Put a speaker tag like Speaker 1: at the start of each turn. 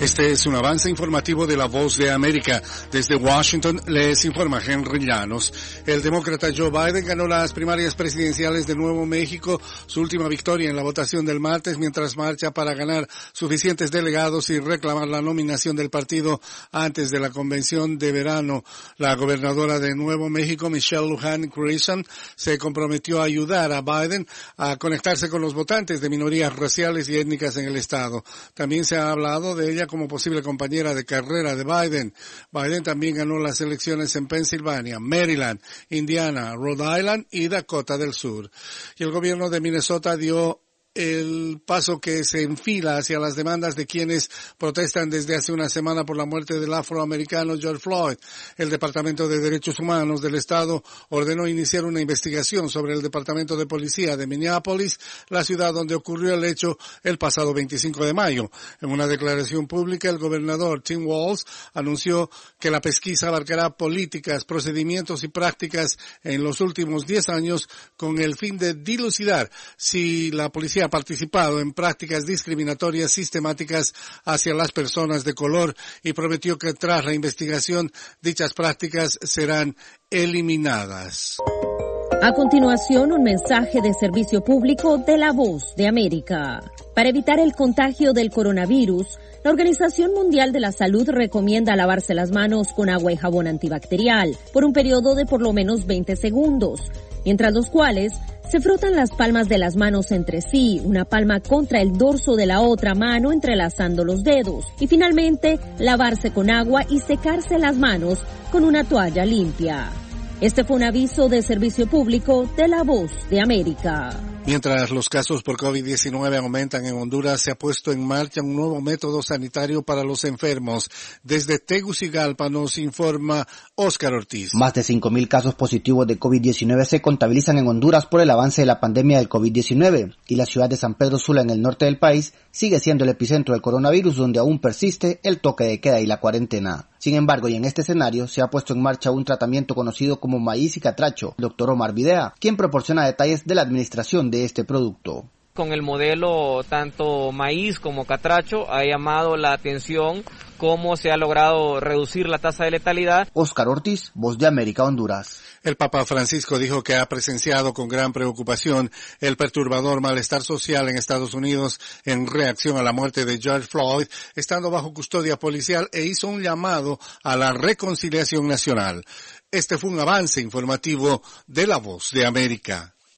Speaker 1: Este es un avance informativo de La Voz de América. Desde Washington les informa Henry Llanos. El demócrata Joe Biden ganó las primarias presidenciales de Nuevo México, su última victoria en la votación del martes, mientras marcha para ganar suficientes delegados y reclamar la nominación del partido antes de la convención de verano. La gobernadora de Nuevo México, Michelle Lujan Grisham, se comprometió a ayudar a Biden a conectarse con los votantes de minorías raciales y étnicas en el estado. También se ha hablado de ella como posible compañera de carrera de Biden. Biden también ganó las elecciones en Pensilvania, Maryland, Indiana, Rhode Island y Dakota del Sur. Y el gobierno de Minnesota dio el paso que se enfila hacia las demandas de quienes protestan desde hace una semana por la muerte del afroamericano George Floyd. El Departamento de Derechos Humanos del Estado ordenó iniciar una investigación sobre el Departamento de Policía de Minneapolis, la ciudad donde ocurrió el hecho el pasado 25 de mayo. En una declaración pública, el gobernador Tim Walz anunció que la pesquisa abarcará políticas, procedimientos y prácticas en los últimos 10 años con el fin de dilucidar si la policía ha participado en prácticas discriminatorias sistemáticas hacia las personas de color y prometió que tras la investigación dichas prácticas serán eliminadas.
Speaker 2: A continuación, un mensaje de servicio público de La Voz de América. Para evitar el contagio del coronavirus, la Organización Mundial de la Salud recomienda lavarse las manos con agua y jabón antibacterial por un periodo de por lo menos 20 segundos, mientras los cuales se frotan las palmas de las manos entre sí, una palma contra el dorso de la otra mano entrelazando los dedos, y finalmente lavarse con agua y secarse las manos con una toalla limpia. Este fue un aviso de servicio público de La Voz de América.
Speaker 1: Mientras los casos por COVID-19 aumentan en Honduras, se ha puesto en marcha un nuevo método sanitario para los enfermos. Desde Tegucigalpa nos informa Óscar Ortiz.
Speaker 3: Más de 5,000 casos positivos de COVID-19 se contabilizan en Honduras por el avance de la pandemia del COVID-19 y la ciudad de San Pedro Sula en el norte del país sigue siendo el epicentro del coronavirus, donde aún persiste el toque de queda y la cuarentena. Sin embargo, y en este escenario, se ha puesto en marcha un tratamiento conocido como maíz y catracho. El doctor Omar Videa, quien proporciona detalles de la administración de este producto.
Speaker 4: Con el modelo tanto maíz como catracho ha llamado la atención cómo se ha logrado reducir la tasa de letalidad.
Speaker 3: Óscar Ortiz, Voz de América, Honduras.
Speaker 1: El Papa Francisco dijo que ha presenciado con gran preocupación el perturbador malestar social en Estados Unidos en reacción a la muerte de George Floyd, estando bajo custodia policial, e hizo un llamado a la reconciliación nacional. Este fue un avance informativo de La Voz de América.